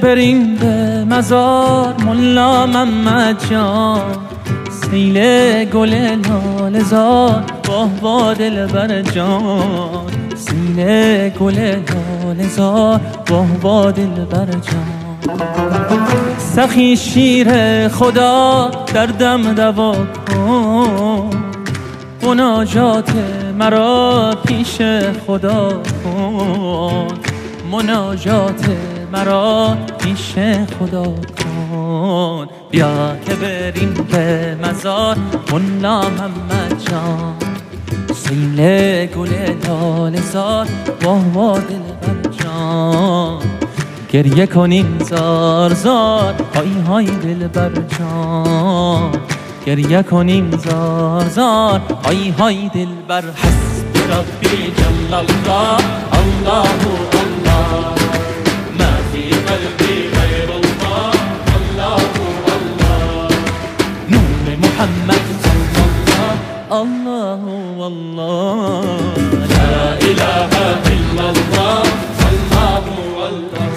بریم به مزار ملا محمد جان، سیل گل لاله زار واه وا دلبر جان، سیل گل لاله زار واه وا دلبر جان. سخی شیر خدا دردم دوا کن، مناجات مرا پیش خدا کن، مناجات مرا پیش خدا کن. بیا که بریم به مزار ملا محمد جان، سیل گل لاله زار واه واه دلبر جان. گریه کنیم زار زار های های دلبر جان، گریه کنیم زار زار های های دلبر. حسبی ربی جل الله الله الله، ما فی قلبی غیر الله الله الله، نور محمد صلی الله الله الله، لا اله الا الله الله الله.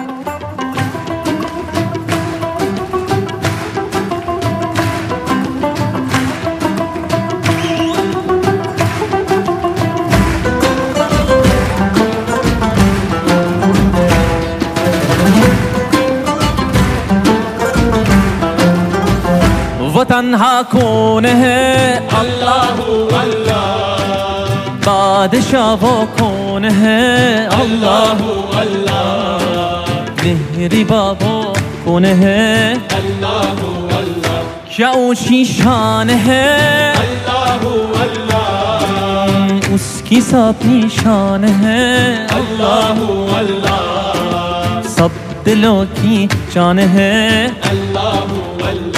तन्हा कौन है अल्लाह अल्लाह, बादशाह वो कौन है अल्लाह अल्लाह, मेहरी बाबो कौन है अल्लाह अल्लाह, क्या ऊंची शान है अल्लाह अल्लाह, उसकी सब निशान है अल्लाह अल्लाह, सब दिलों की जान है अल्लाह अल्लाह।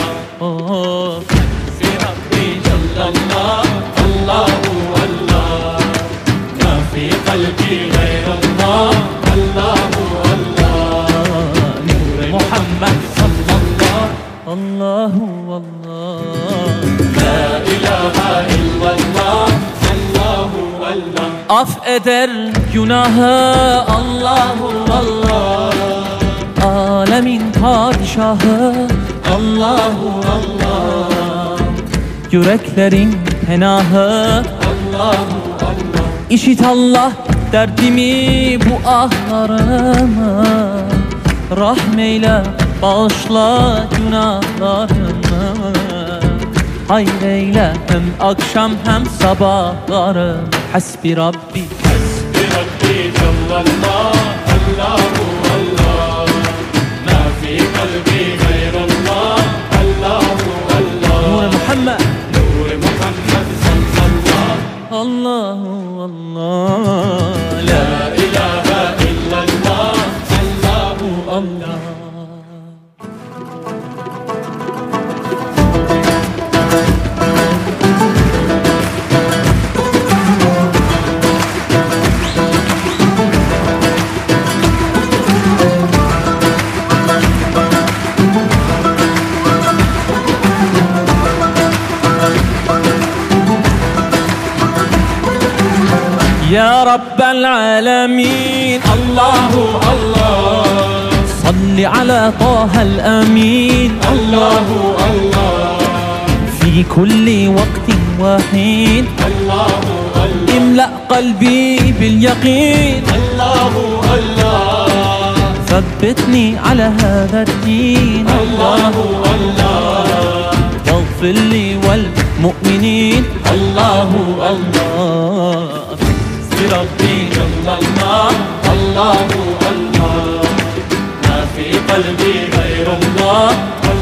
في ربي جل الله الله الله، ما في قلبي غير الله الله الله، نور محمد صلى الله الله الله، لا إله إلا الله الله الله. Af eder günahı Allah Allah, alemin padişahı Allahu Allah, yüreklerin penahı Allahu Allah. İşit Allah derdimi bu ahlarımı, rahmeyle bağışla günahlarımı, hayreyle hem akşam hem sabahlarım. Hasbi Rabbi hasbi Rabbi cellallah Allahu Allah, ma fi kalbi gayrullah Allahu Allah, Nur Muhammed Nur Muhammed sallallahu Allahu Allah, la ilahe illallah Allahu Allah. يا رب العالمين الله الله، صل على طه الأمين الله الله، في كل وقت وحين الله الله، املأ قلبي باليقين الله الله، ثبتني على هذا الدين الله الله، واغفر لي والمؤمنين الله الله. ربي جل الله الله الله، ما في قلبي غير الله